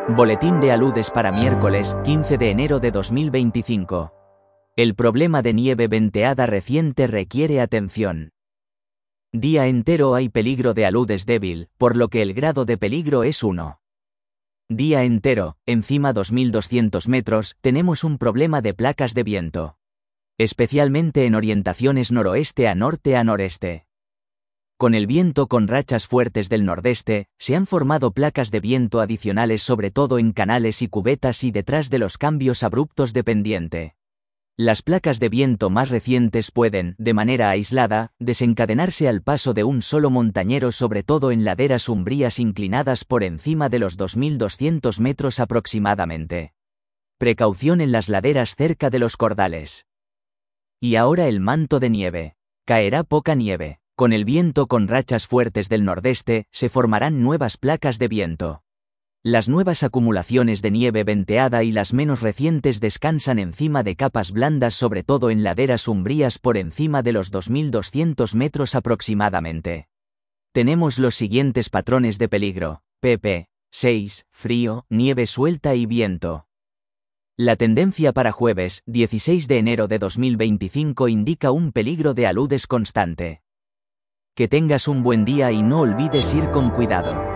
Boletín de aludes para miércoles, 15 de enero de 2025. El problema de nieve venteada reciente requiere atención. Día entero hay peligro de aludes débil, por lo que el grado de peligro es 1. Día entero, encima 2200 metros, tenemos un problema de placas de viento. Especialmente en orientaciones noroeste a norte a noreste. Con el viento con rachas fuertes del nordeste, se han formado placas de viento adicionales sobre todo en canales y cubetas y detrás de los cambios abruptos de pendiente. Las placas de viento más recientes pueden, de manera aislada, desencadenarse al paso de un solo montañero sobre todo en laderas umbrías inclinadas por encima de los 2200 metros aproximadamente. Precaución en las laderas cerca de los cordales. Y ahora el manto de nieve. Caerá poca nieve. Con el viento con rachas fuertes del nordeste, se formarán nuevas placas de viento. Las nuevas acumulaciones de nieve venteada y las menos recientes descansan encima de capas blandas sobre todo en laderas umbrías por encima de los 2200 metros aproximadamente. Tenemos los siguientes patrones de peligro: pp. 6, frío, nieve suelta y viento. La tendencia para jueves, 16 de enero de 2025 indica un peligro de aludes constante. Que tengas un buen día y no olvides ir con cuidado.